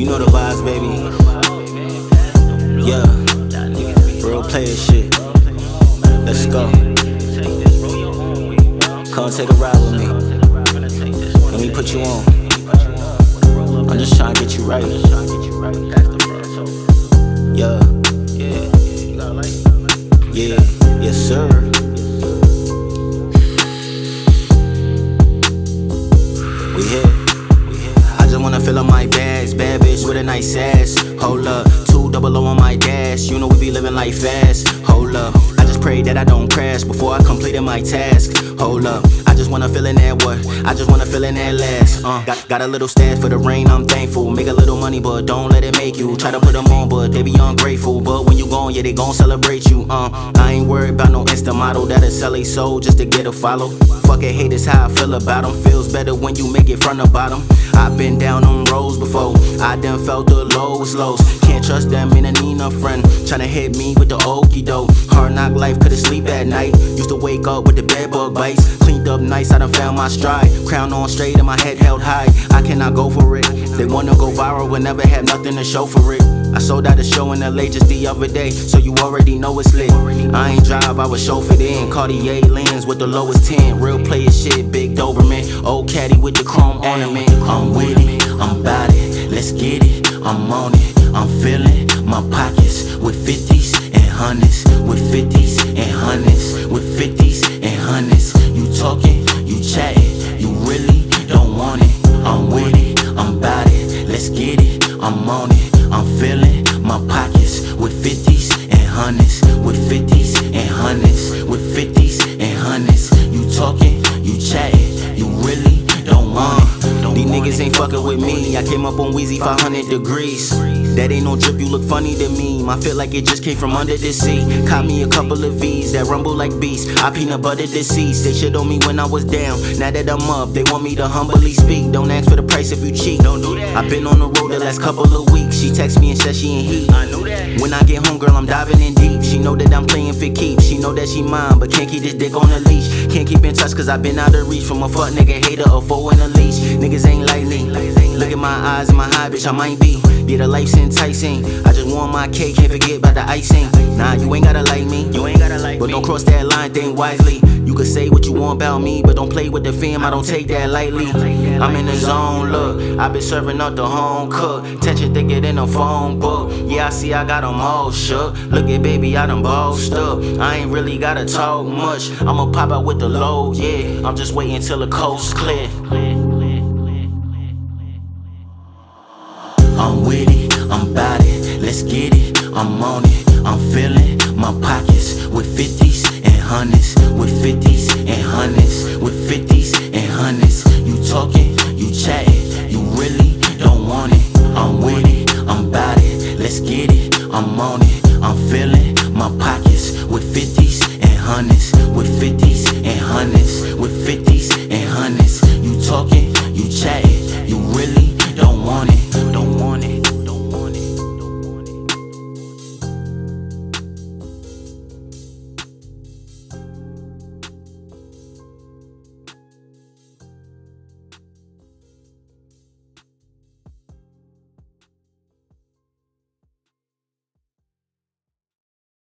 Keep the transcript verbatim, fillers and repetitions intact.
You know the vibes, baby. Yeah, real player shit. Let's go. Come take a ride with me. Let me put you on. I'm just trying to get you right. Yeah. Yeah, yes sir. We here. I just wanna fill up my bags. Bad bitch with a nice ass. Hold up, two double O on my dash. You know we be living life fast. Hold up, I just pray that I don't crash before I completed my task. Hold up, I just wanna feel in that what? I just wanna feel in that last. Uh, got, got a little stash for the rain, I'm thankful. Make a little money, but don't let it make you. Try to put them on, but they be ungrateful. But when you gone, yeah, they gon' celebrate you. Uh, I ain't worried about no Insta model that'll sell a soul just to get a follow. Fuck it, hate is how I feel about them. Feels better when you make it from the bottom. I've been down on roads before. I done felt the lows, lows. Can't trust them in a Nina friend. Tryna hit me with the okie doke. Hard knock life, couldn't sleep at night. Used to wake up with the bed bug bites. Cleaned up nice, I done found my stride. Crown on straight and my head held high. I cannot go for it. They wanna go viral but never have nothing to show for it. I sold out a show in L A just the other day, so you already know it's lit. I ain't drive, I was chauffeured in. Cartier lens with the lowest ten. Real player shit, big Doberman. Old caddy with the chrome ornament. I'm with it, I'm bout it, let's get it. I'm on it, I'm feeling my pockets with fifties and hundreds, with fifties and hundreds, with fifties and hundreds. You talking, you chatting, you really don't want it. I'm with it, I'm bout it, let's get it. I'm on it, I'm feeling my pockets with fifties and hundreds, with fifties and hundreds, with fifties and hundreds. You talking, you chatting, you really don't want it. These niggas ain't fucking with me. I came up on Weezy five hundred degrees. That ain't no drip, you look funny to me. I feel like it just came from under the sea. Caught me a couple of V's that rumble like beasts. I peanut butter deceased. They shit on me when I was down. Now that I'm up, they want me to humbly speak. Don't ask for the price if you cheat. Don't do that. I've been on the road the last couple of weeks. She text me and said she in heat. I know that. When I get home, girl, I'm diving in deep. She know that I'm playing for keeps. She know that she mine, but can't keep this dick on the leash. Can't keep in touch cause I've been out of reach from a fuck nigga hater, a foe in a leash. Niggas ain't like me. Look at my eyes and my high, bitch, I might be. Yeah, the life's enticing. I just want my cake, can't forget about the icing. Nah, you ain't gotta like me, you ain't gotta like but me. Don't cross that line, think wisely. You can say what you want about me, but don't play with the fam, I don't take that lightly. I'm in the zone, look, I been serving up the home cook. Tension thicker than a phone book. Yeah, I see I got them all shook. Look at baby, I done bossed up. I ain't really gotta talk much. I'ma pop out with the load, yeah. I'm just waiting till the coast clear. I'm with it, I'm bout it, let's get it. I'm on it, I'm feeling my pockets with fifties and hundreds, with fifties and hundreds, with fifties and hundreds.